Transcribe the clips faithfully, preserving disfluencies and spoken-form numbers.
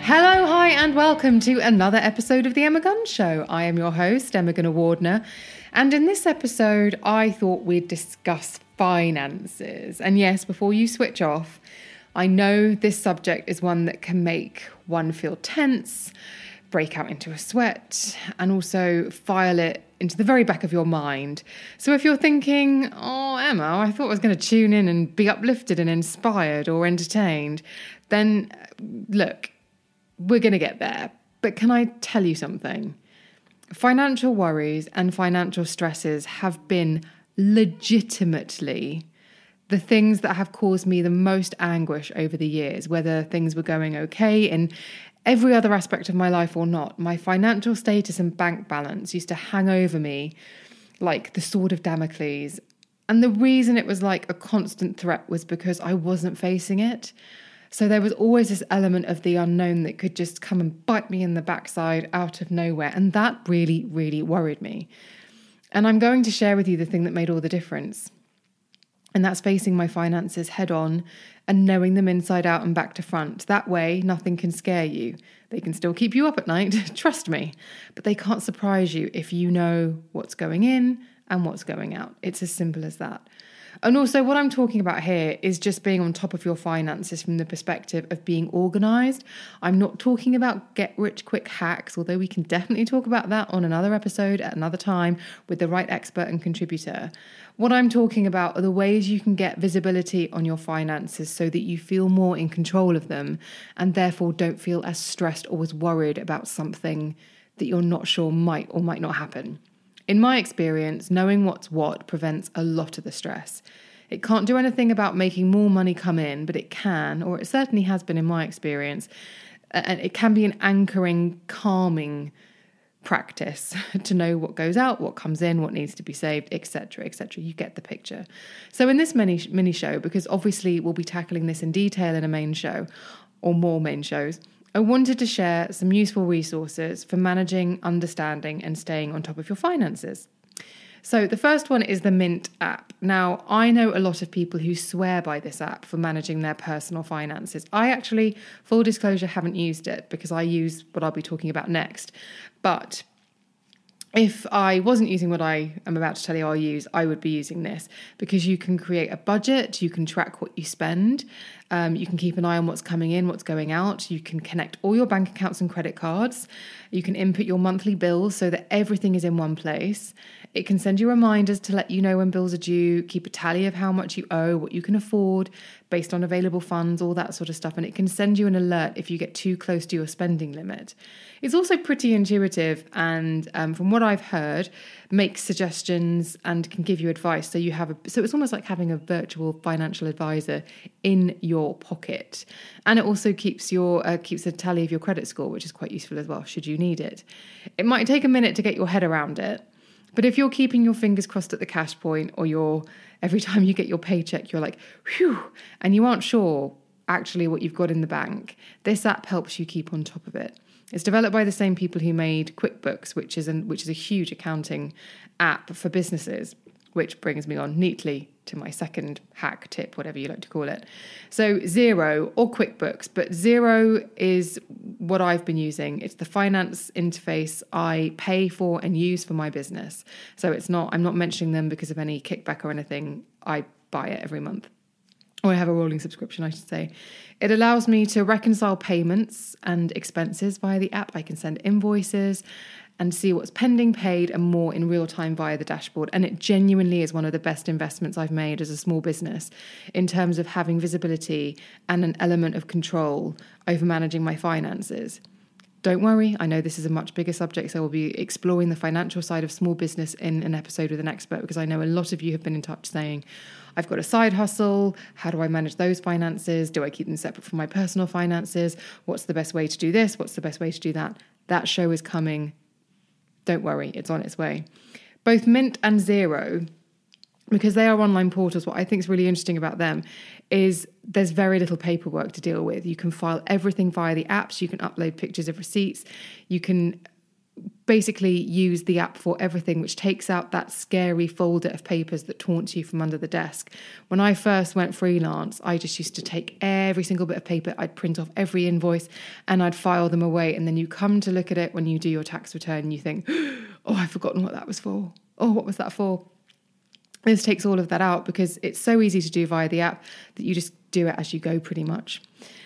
Hello, hi, and welcome to another episode of The Emma Gunn Show. I am your host, Emma Gunn-Wardner, and in this episode, I thought we'd discuss finances. And yes, before you switch off, I know this subject is one that can make one feel tense, break out into a sweat, and also file it into the very back of your mind. So if you're thinking, oh, Emma, I thought I was going to tune in and be uplifted and inspired or entertained, then look, we're going to get there. But can I tell you something? Financial worries and financial stresses have been legitimately the things that have caused me the most anguish over the years, whether things were going okay in every other aspect of my life or not. My financial status and bank balance used to hang over me like the sword of Damocles. And the reason it was like a constant threat was because I wasn't facing it. So there was always this element of the unknown that could just come and bite me in the backside out of nowhere. And that really, really worried me. And I'm going to share with you the thing that made all the difference. And that's facing my finances head on and knowing them inside out and back to front. That way, nothing can scare you. They can still keep you up at night, trust me. But they can't surprise you if you know what's going in and what's going out. It's as simple as that. And also what I'm talking about here is just being on top of your finances from the perspective of being organised. I'm not talking about get-rich-quick hacks, although we can definitely talk about that on another episode at another time with the right expert and contributor. What I'm talking about are the ways you can get visibility on your finances so that you feel more in control of them and therefore don't feel as stressed or as worried about something that you're not sure might or might not happen. In my experience, knowing what's what prevents a lot of the stress. It can't do anything about making more money come in, but it can, or it certainly has been in my experience, and it can be an anchoring, calming practice to know what goes out, what comes in, what needs to be saved, et cetera, et cetera. You get the picture. So in this mini mini show, because obviously we'll be tackling this in detail in a main show, or more main shows, I wanted to share some useful resources for managing, understanding, and staying on top of your finances. So the first one is the Mint app. Now, I know a lot of people who swear by this app for managing their personal finances. I actually, full disclosure, haven't used it because I use what I'll be talking about next. But if I wasn't using what I am about to tell you I'll use, I would be using this because you can create a budget, you can track what you spend, um, you can keep an eye on what's coming in, what's going out, you can connect all your bank accounts and credit cards, you can input your monthly bills so that everything is in one place. It can send you reminders to let you know when bills are due, keep a tally of how much you owe, what you can afford based on available funds, all that sort of stuff. And it can send you an alert if you get too close to your spending limit. It's also pretty intuitive and um, from what I've heard, makes suggestions and can give you advice. So you have a, so it's almost like having a virtual financial advisor in your pocket. And it also keeps your uh, keeps a tally of your credit score, which is quite useful as well, should you need it. It might take a minute to get your head around it. But if you're keeping your fingers crossed at the cash point, or you're every time you get your paycheck, you're like, whew, and you aren't sure actually what you've got in the bank, this app helps you keep on top of it. It's developed by the same people who made QuickBooks, which is an, which is a huge accounting app for businesses, which brings me on neatly to my second hack tip, whatever you like to call it. So Xero or QuickBooks, but Xero is what I've been using. It's the finance interface I pay for and use for my business. So it's not, I'm not mentioning them because of any kickback or anything. I buy it every month. Or I have a rolling subscription, I should say. It allows me to reconcile payments and expenses via the app. I can send invoices and see what's pending, paid, and more in real time via the dashboard. And it genuinely is one of the best investments I've made as a small business in terms of having visibility and an element of control over managing my finances. Don't worry, I know this is a much bigger subject, so we'll be exploring the financial side of small business in an episode with an expert, because I know a lot of you have been in touch saying, I've got a side hustle, how do I manage those finances? Do I keep them separate from my personal finances? What's the best way to do this? What's the best way to do that? That show is coming. Don't worry, it's on its way. Both Mint and Xero, because they are online portals, what I think is really interesting about them is there's very little paperwork to deal with. You can file everything via the apps. You can upload pictures of receipts. You can basically use the app for everything, which takes out that scary folder of papers that taunts you from under the desk. When I first went freelance, I just used to take every single bit of paper, I'd print off every invoice and I'd file them away. And then you come to look at it when you do your tax return and you think, oh, I've forgotten what that was for. Oh, what was that for? This takes all of that out because it's so easy to do via the app that you just do it as you go pretty much.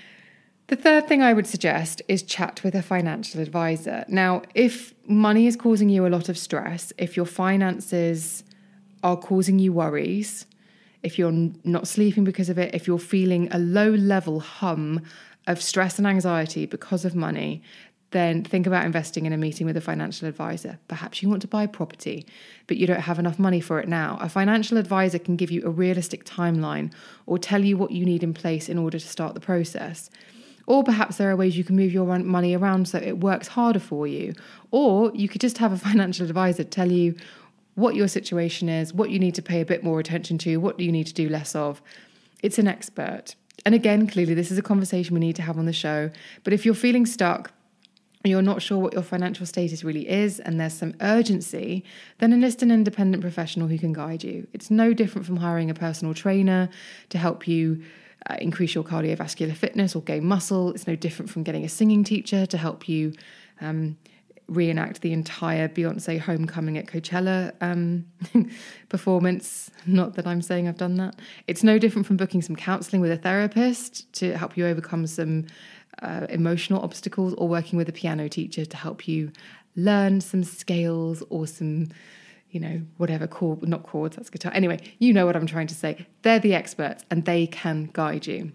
The third thing I would suggest is chat with a financial advisor. Now, if money is causing you a lot of stress, if your finances are causing you worries, if you're not sleeping because of it, if you're feeling a low level hum of stress and anxiety because of money, then think about investing in a meeting with a financial advisor. Perhaps you want to buy property, but you don't have enough money for it now. A financial advisor can give you a realistic timeline or tell you what you need in place in order to start the process. Or perhaps there are ways you can move your money around so it works harder for you. Or you could just have a financial advisor tell you what your situation is, what you need to pay a bit more attention to, what you need to do less of. It's an expert. And again, clearly this is a conversation we need to have on the show. But if you're feeling stuck, and you're not sure what your financial status really is, and there's some urgency, then enlist an independent professional who can guide you. It's no different from hiring a personal trainer to help you Uh, increase your cardiovascular fitness or gain muscle. It's no different from getting a singing teacher to help you um, reenact the entire Beyonce Homecoming at Coachella um, performance. Not that I'm saying I've done that. It's no different from booking some counselling with a therapist to help you overcome some uh, emotional obstacles, or working with a piano teacher to help you learn some scales or some, you know, whatever chord, not chords, that's guitar. Anyway, you know what I'm trying to say. They're the experts and they can guide you.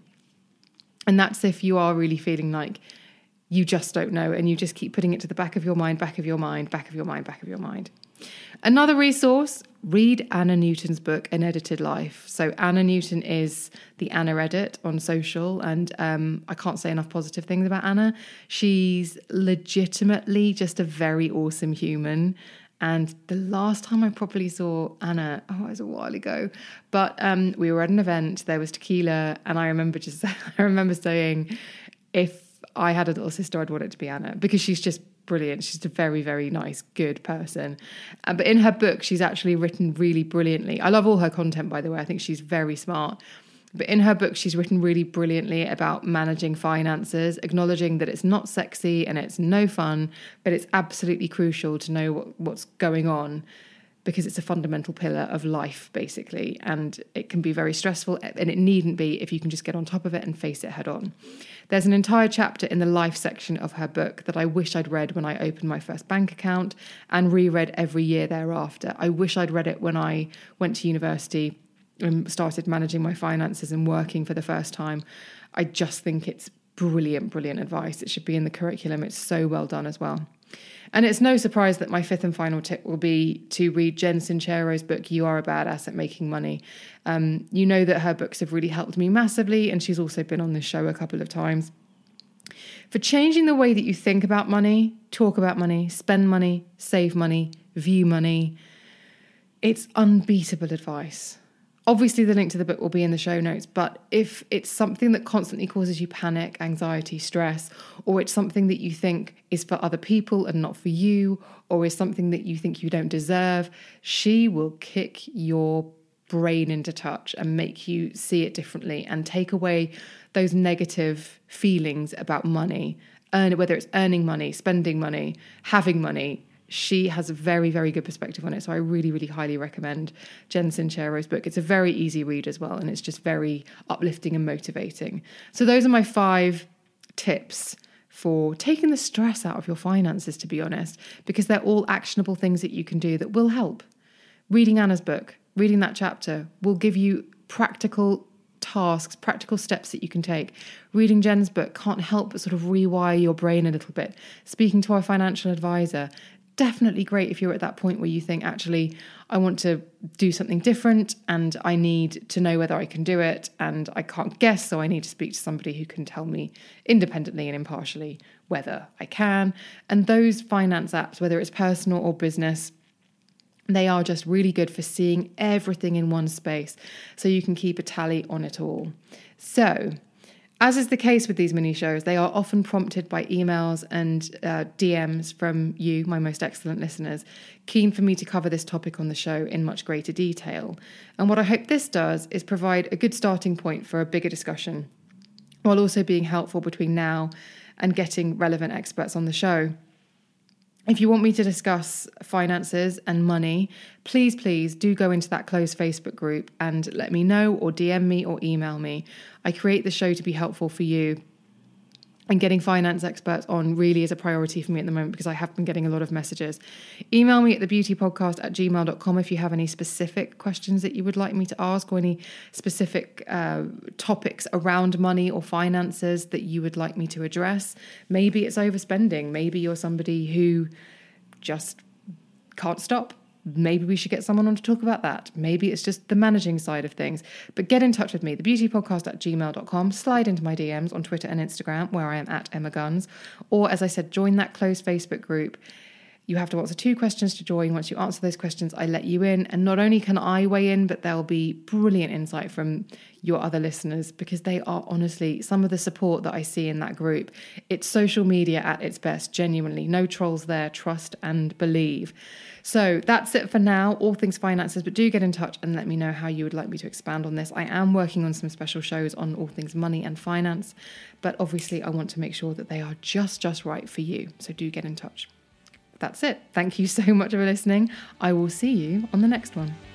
And that's if you are really feeling like you just don't know and you just keep putting it to the back of your mind, back of your mind, back of your mind, back of your mind. Another resource, read Anna Newton's book, An Edited Life. So Anna Newton is the Anna Edit on social, and um, I can't say enough positive things about Anna. She's legitimately just a very awesome human. And the last time I properly saw Anna, oh, it was a while ago, but um, we were at an event, there was tequila, and I remember just, I remember saying, if I had a little sister, I'd want it to be Anna, because she's just brilliant. She's a very, very nice, good person. Uh, but in her book, she's actually written really brilliantly. I love all her content, by the way. I think she's very smart. But in her book, she's written really brilliantly about managing finances, acknowledging that it's not sexy and it's no fun, but it's absolutely crucial to know what, what's going on, because it's a fundamental pillar of life, basically. And it can be very stressful, and it needn't be if you can just get on top of it and face it head on. There's an entire chapter in the life section of her book that I wish I'd read when I opened my first bank account and reread every year thereafter. I wish I'd read it when I went to university and started managing my finances and working for the first time. I just think it's brilliant, brilliant advice. It should be in the curriculum. It's so well done as well. And it's no surprise that my fifth and final tip will be to read Jen Sincero's book, You Are a Badass at Making Money. Um, you know that her books have really helped me massively, and she's also been on this show a couple of times. For changing the way that you think about money, talk about money, spend money, save money, view money, it's unbeatable advice. Obviously, the link to the book will be in the show notes, but if it's something that constantly causes you panic, anxiety, stress, or it's something that you think is for other people and not for you, or is something that you think you don't deserve, she will kick your brain into touch and make you see it differently and take away those negative feelings about money, earn, whether it's earning money, spending money, having money. She has a very, very good perspective on it. So I really, really highly recommend Jen Sincero's book. It's a very easy read as well, and it's just very uplifting and motivating. So those are my five tips for taking the stress out of your finances, to be honest, because they're all actionable things that you can do that will help. Reading Anna's book, reading that chapter will give you practical tasks, practical steps that you can take. Reading Jen's book can't help but sort of rewire your brain a little bit. Speaking to a financial advisor, definitely great if you're at that point where you think, actually, I want to do something different and I need to know whether I can do it and I can't guess, so I need to speak to somebody who can tell me independently and impartially whether I can. And those finance apps, whether it's personal or business, they are just really good for seeing everything in one space so you can keep a tally on it all. So, As is the case with these mini shows, they are often prompted by emails and uh, D Ms from you, my most excellent listeners, keen for me to cover this topic on the show in much greater detail. And what I hope this does is provide a good starting point for a bigger discussion, while also being helpful between now and getting relevant experts on the show. If you want me to discuss finances and money, please, please do go into that closed Facebook group and let me know, or D M me or email me. I create the show to be helpful for you. And getting finance experts on really is a priority for me at the moment because I have been getting a lot of messages. Email me at the beauty podcast at gmail dot com if you have any specific questions that you would like me to ask, or any specific uh, topics around money or finances that you would like me to address. Maybe it's overspending. Maybe you're somebody who just can't stop. Maybe we should get someone on to talk about that. Maybe it's just the managing side of things. But get in touch with me, the beauty podcast at gmail dot com. Slide into my D Ms on Twitter and Instagram, where I am at Emma Guns. Or, as I said, join that closed Facebook group. You have to answer two questions to join. Once you answer those questions, I let you in. And not only can I weigh in, but there'll be brilliant insight from your other listeners, because they are honestly some of the support that I see in that group. It's social media at its best, genuinely. No trolls there, trust and believe. So that's it for now, all things finances, but do get in touch and let me know how you would like me to expand on this. I am working on some special shows on all things money and finance, but obviously I want to make sure that they are just, just right for you. So do get in touch. That's it. Thank you so much for listening. I will see you on the next one.